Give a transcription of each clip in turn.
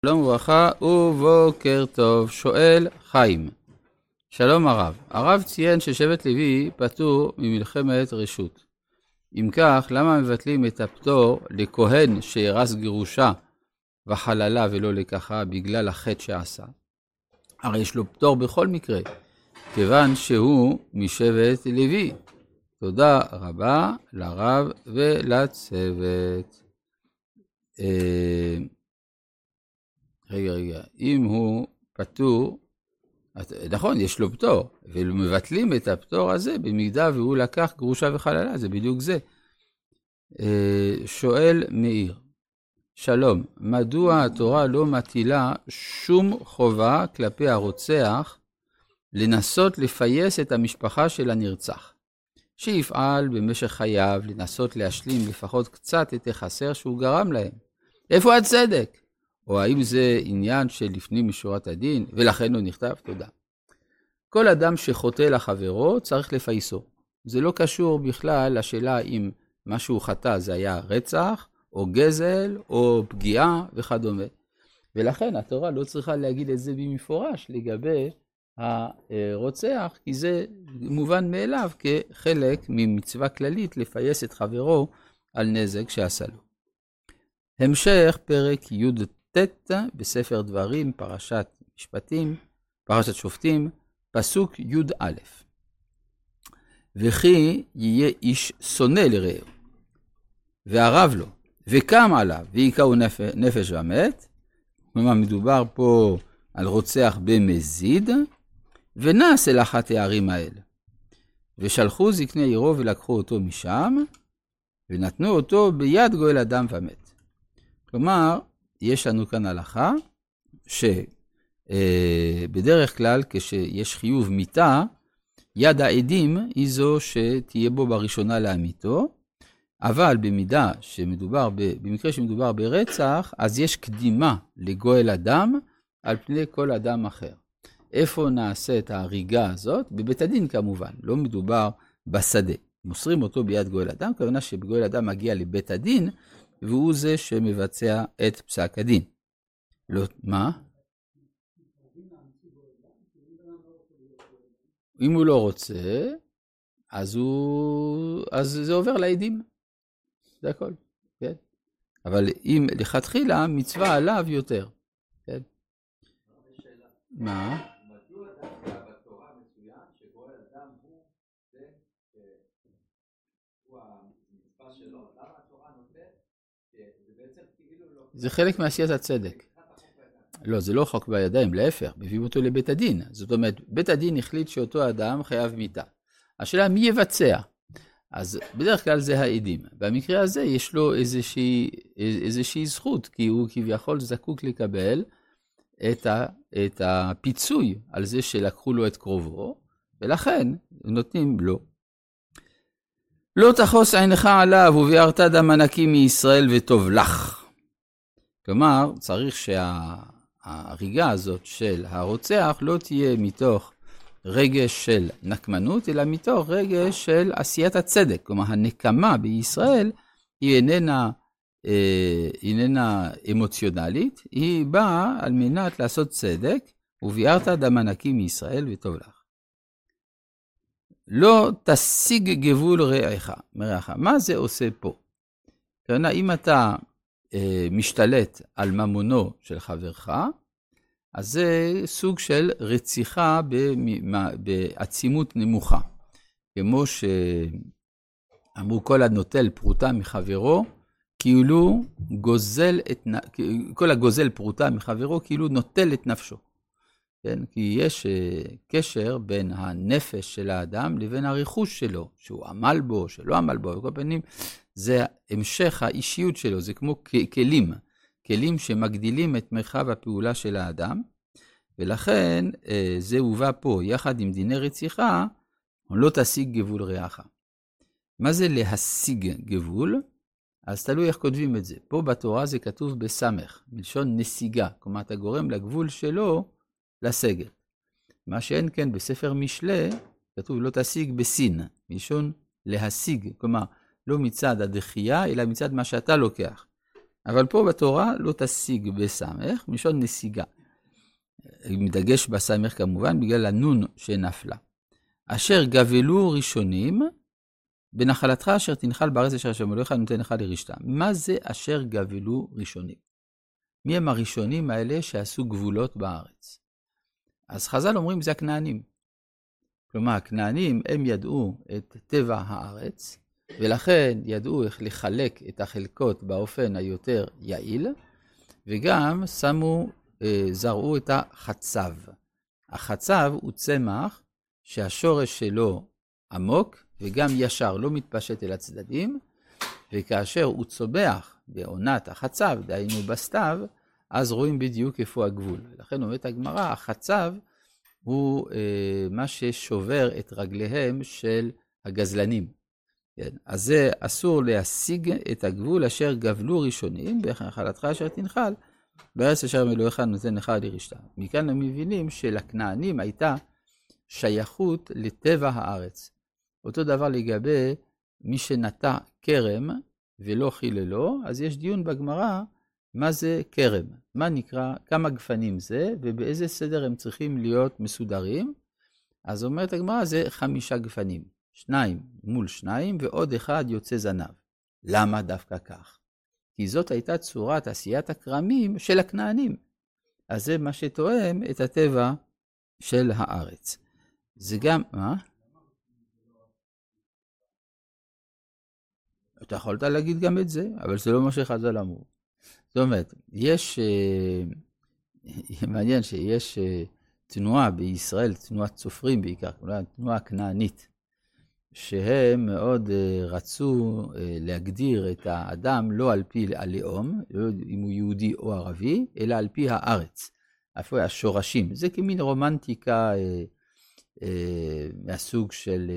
שלום וברכה ובוקר טוב. שואל חיים, שלום הרב. הרב ציין ששבט לוי פטור ממלחמת רשות. אם כך, למה מבטלים את הפטור לכהן שירס גירושה וחללה ולא לקחה בגלל החטא שעשה? הרי יש לו פטור בכל מקרה, כיוון שהוא משבט לוי. תודה רבה לרב ולצוות. רגע, אם הוא פטור, נכון, יש לו פטור, ומבטלים את הפטור הזה במידה והוא לקח גרושה וחללה, זה בדיוק זה. שואל מאיר, שלום, מדוע התורה לא מטילה שום חובה כלפי הרוצח לנסות לפייס את המשפחה של הנרצח, שיפעל במשך חייו לנסות להשלים לפחות קצת את החסר שהוא גרם להם? איפה הצדק? או האם זה עניין של לפנים משורת הדין, ולכן הוא נכתב? תודה. כל אדם שחוטא לחברו צריך לפייסו. זה לא קשור בכלל לשאלה אם משהו חטא זה היה רצח, או גזל, או פגיעה וכדומה. ולכן התורה לא צריכה להגיד את זה במפורש לגבי הרוצח, כי זה מובן מאליו כחלק ממצווה כללית לפייס את חברו על נזק שעשה לו. המשך פרק י"ט בספר דברים, פרשת משפטים, פרשת שופטים, פסוק י"א. וכי יהיה איש שונא לרעהו, וערב לו, וקם עליו, ויקהו נפש ומת, כלומר מדובר פה על רוצח במזיד, ונס אל אחת הערים האלה. ושלחו זקני עירו ולקחו אותו משם, ונתנו אותו ביד גואל אדם ומת. כלומר, יש לנו כאן הלכה, שבדרך כלל כשיש חיוב מיתה, יד העדים היא זו שתהיה בו בראשונה להמיתו, אבל במקרה שמדובר ברצח, אז יש קדימה לגואל אדם על פני כל אדם אחר. איפה נעשה את ההריגה הזאת? בבית הדין כמובן, לא מדובר בשדה. מוסרים אותו ביד גואל אדם, כוונה שבגואל אדם מגיע לבית הדין, והוא זה שמבצע את פסק הדין. לא, מה? אם הוא לא רוצה, אז זה עובר לעדים. זה הכל, כן? אבל אם לכתחילה, מצווה עליו יותר. כן? מה? מדוע דווקא בתורה מצוין שגואל אדם הוא המצווה שלו? למה התורה נותנת? זה בעצם כאילו לא... זה חלק מעשיית הצדק. לא, זה לא חוק בידיים, להפך, מביאים אותו לבית הדין. זאת אומרת, בית הדין החליט שאותו אדם חייב מיתה. השאלה, מי יבצע? אז בדרך כלל זה העדים. במקרה הזה יש לו איזושהי זכות, כי הוא כביכול זקוק לקבל את הפיצוי על זה שלקחו לו את קרובו, ולכן נותנים לו. לא תחוס עינך עליו וביארת דם ענקים מישראל וטוב לך. כלומר, צריך שההריגה הזאת של הרוצח לא תהיה מתוך רגש של נקמנות, אלא מתוך רגש של עשיית הצדק. כלומר, הנקמה בישראל היא איננה אמוציונלית, היא באה על מנת לעשות צדק, וביארת דם ענקים מישראל וטוב לך. לא תשיג גבול רעך. מה זה עושה פה? כלומר, אם אתה משתלט על ממונו של חברך, אז זה סוג של רציחה בעצימות נמוכה. כמו שאמרו, כל הנוטל פרוטה מחברו, כאילו כל הגוזל פרוטה מחברו, כאילו נוטל את נפשו. כן? כי יש קשר בין הנפש של האדם לבין הרכוש שלו, שהוא עמל בו, שלא עמל בו, וכל פנים, זה המשך האישיות שלו, זה כמו כלים שמגדילים את מרחב הפעולה של האדם, ולכן זה הובא פה, יחד עם דיני רציחה, לא תשיג גבול רעך. מה זה להשיג גבול? אז תלוי איך כותבים את זה. פה בתורה זה כתוב בסמך, מלשון נסיגה, כלומר אתה גורם לגבול שלו לסגת. מה שאין כן בספר משלי, כתוב לא תשיג בסין, מלשון להשיג, כלומר לא מצד הדחייה, אלא מצד מה שאתה לוקח. אבל פה בתורה לא תשיג בסמך, משון נסיגה. מדגש בסמך כמובן, בגלל הנון שנפלה. אשר גבלו ראשונים, בנחלתך אשר תנחל בארץ אשר השם אלוהיך נותן לך לרשתה. מה זה אשר גבלו ראשונים? מי הם הראשונים האלה שעשו גבולות בארץ? אז חז"ל אומרים זה הכנענים. כלומר, הכנענים הם ידעו את טבע הארץ, ולכן ידעו איך לחלק את החלקות באופן היותר יעיל, וגם זרעו את החצב. החצב הוא צמח שהשורש שלו עמוק וגם ישר, לא מתפשט אל הצדדים, וכאשר הוא צובח בעונת החצב, דהיינו בסתיו, אז רואים בדיוק איפה הגבול. לכן אומרת הגמרא, החצב הוא מה ששובר את רגליהם של הגזלנים. כן. אז זה אסור להשיג את הגבול אשר גבלו ראשונים, בנחלתך אשר תנחל, בארץ אשר אלוהיך נותן לך לרשתה. מכאן הם מבינים שלכנענים הייתה שייכות לטבע הארץ. אותו דבר לגבי מי שנטע כרם ולא חיללו, אז יש דיון בגמרא מה זה כרם, מה נקרא, כמה גפנים זה, ובאיזה סדר הם צריכים להיות מסודרים. אז אומרת הגמרא, זה 5 גפנים, 2 מול 2, ועוד 1 יוצא זנב. למה דווקא כך? כי זאת הייתה צורת עשיית הכרמים של הכנענים. אז זה מה שתואם את הטבע של הארץ. זה גם, מה? אתה יכולת להגיד גם את זה, אבל זה לא מה שחז"ל אמרו. זאת אומרת, מעניין שיש תנועה בישראל, תנועת סופרים בעיקר, תנועה כנענית, שהם מאוד רצו להגדיר את האדם לא על פי הלאום, לא אם הוא יהודי או ערבי, אלא על פי הארץ, איפה השורשים. זה כמין רומנטיקה מהסוג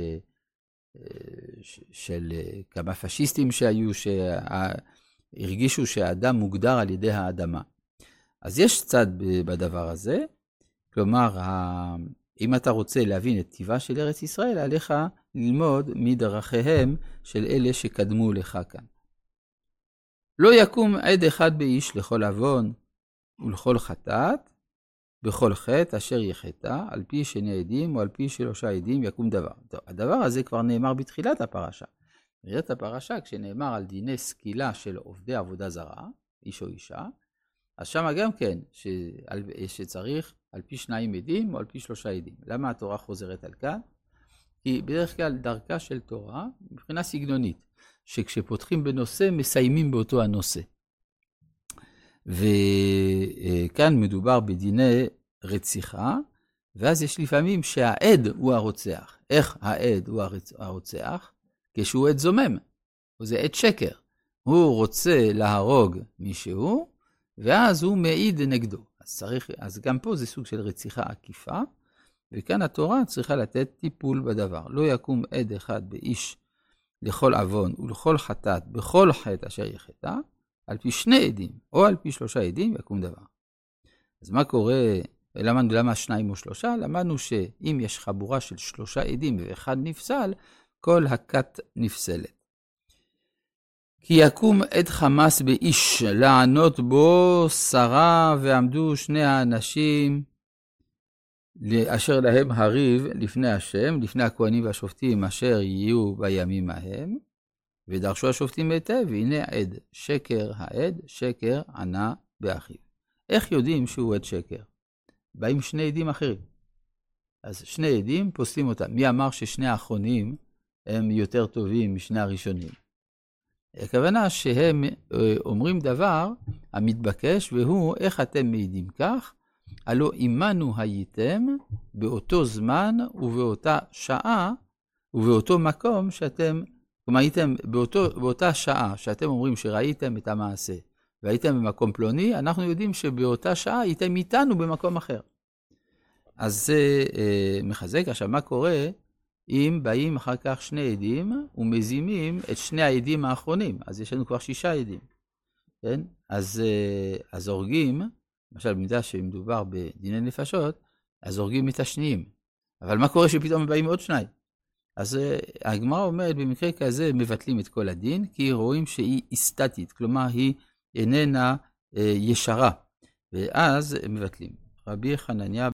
של כמה פשיסטים שהיו, שהרגישו שהאדם מוגדר על ידי האדמה. אז יש צד בדבר הזה, כלומר, אם אתה רוצה להבין את טבעה של ארץ ישראל, עליך ללמוד מדרכיהם של אלה שקדמו לך כאן. לא יקום עד אחד באיש לכל עוון ולכל חטאת, בכל חטא אשר יחטא, על פי 2 עדים או על פי 3 עדים יקום דבר. טוב, הדבר הזה כבר נאמר בתחילת הפרשה. בתחילת הפרשה, כשנאמר על דיני סקילה של עובדי עבודה זרה, איש או אישה, אז שם גם כן, שצריך על פי 2 עדים או על פי 3 עדים. למה התורה חוזרת על כאן? כי בדרך כלל דרכה של תורה, מבחינה סגנונית, שכשפותחים בנושא, מסיימים באותו הנושא. וכאן מדובר בדיני רציחה, ואז יש לפעמים שהעד הוא הרוצח. איך העד הוא הרוצח? כשהוא עד זומם, זה עד שקר. הוא רוצה להרוג מישהו, ואז הוא מעיד נגדו. אז גם פה זה סוג של רציחה עקיפה, וכאן התורה צריכה לתת טיפול בדבר. לא יקום עד אחד באיש לכל עוון ולכל חטאת, בכל חטא אשר יחטא, על פי 2 עדים, או על פי 3 עדים, יקום דבר. אז מה קורה? למדנו למה 2 או 3? למדנו שאם יש חבורה של 3 עדים ואחד נפסל, כל הכת נפסלת. כי יקום עד חמאס באיש, לענות בו שרה, ועמדו 2 האנשים, אשר להם הריב לפני השם, לפני הכהנים והשופטים, אשר יהיו בימים ההם, ודרשו השופטים היטב, והנה עד, שקר העד, שקר ענה באחיו. איך יודעים שהוא עד שקר? באים 2 עדים אחרים. אז 2 עדים פוסלים אותם. מי אמר ש2 האחרונים הם יותר טובים מ2 הראשונים? הכוונה שהם אומרים דבר המתבקש, והוא איך אתם מעידים כך? הלא עמנו הייתם באותו זמן ובאותה שעה ובאותו מקום שאתם, כלומר הייתם באותה שעה שאתם אומרים שראיתם את המעשה והייתם במקום פלוני, אנחנו יודעים שבאותה שעה הייתם איתנו במקום אחר. אז זה מחזק. עכשיו מה קורה אם באים אחר כך 2 עדים ומזימים את 2 העדים האחרונים? אז יש לנו כבר 6 עדים. כן? אז הורגים, למשל במידה שמדובר בדיני נפשות, אז הורגים את השניים. אבל מה קורה שפתאום באים עוד 2? אז הגמרא אומרת, במקרה כזה מבטלים את כל הדין, כי רואים שהיא אסתטית, כלומר היא איננה ישרה, ואז מבטלים. רבי חנניה